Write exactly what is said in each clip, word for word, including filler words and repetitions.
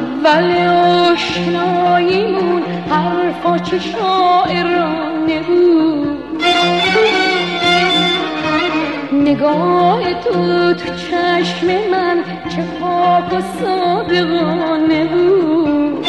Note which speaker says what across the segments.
Speaker 1: اول آشناییمون حرفا چه شاعرانه بود، نگاه تو تو چشم من چه پاک و صادقانه بود.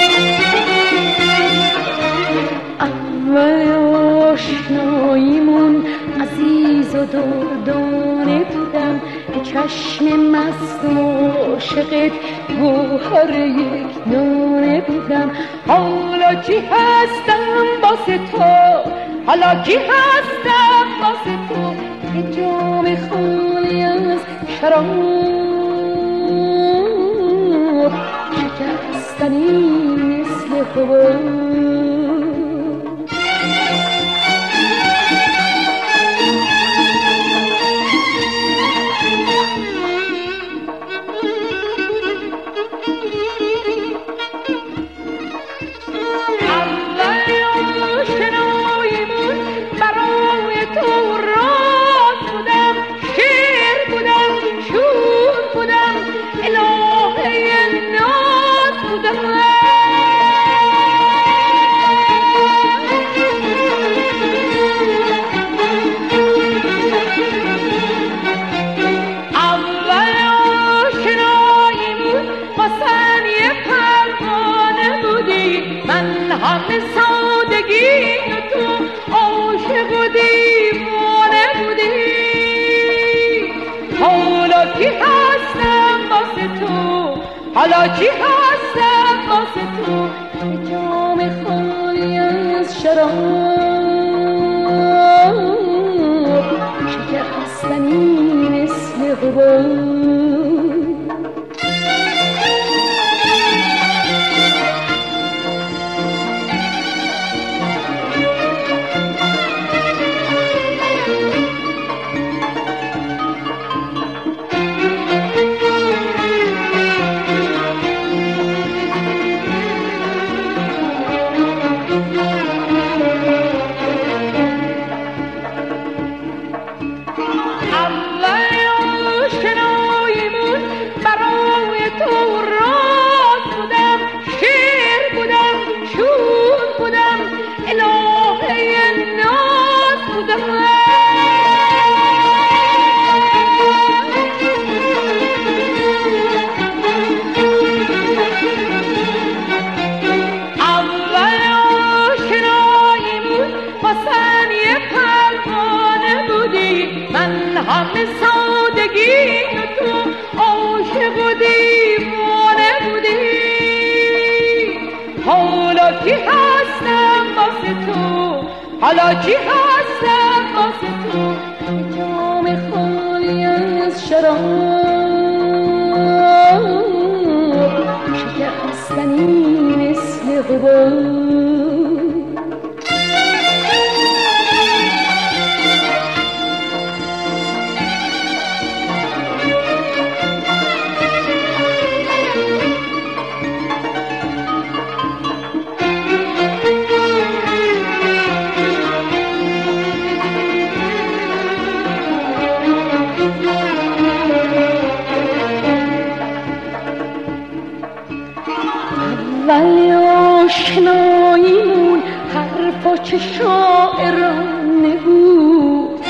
Speaker 1: اول آشناییمون عزیز و دردانه بودم، به چشم مست و عاشقت گوهر یک دانه بودم. حالا کی هستم واسه تو، حالا کی هستم واسه تو، که جام خالی از شراب شکستنی مثل حباب. همه سادگی تو عاشق و دیوانه بودی. حالا کی هستم واسه تو، حالا کی هستم واسه تو، که جام خالی از شراب شکستنی مثل حباب. همه سادگی تو عاشق و دیوانه بودی. حالا کی هستم واسه تو، حالا کی هستم واسه تو، که جام خالی از شراب شکستنی مثل حباب. اول آشناییمون حرفا چه شاعرانه بود،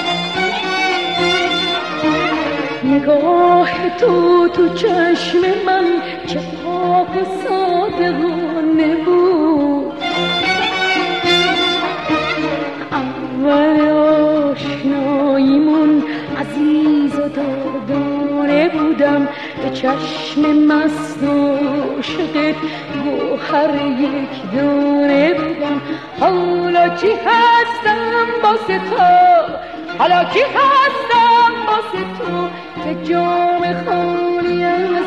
Speaker 1: نگاه تو تو چشم من چه پاک و صادقانه بود. اول آشناییمون عزیز و دردانه بودم، به چشم مست و عاشقت گوهر یک دانه بودم. حالا کی هستم واسه تو، حالا کی هستم واسه تو، که جام خالی از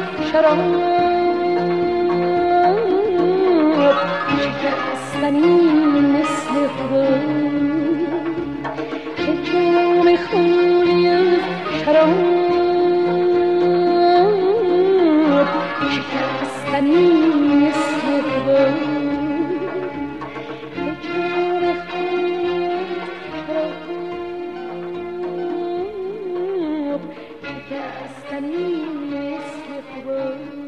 Speaker 1: شراب شکستنی مثل حباب، که جام خالی از شراب شکستنی مثل حباب. شکستنی مثل حباب.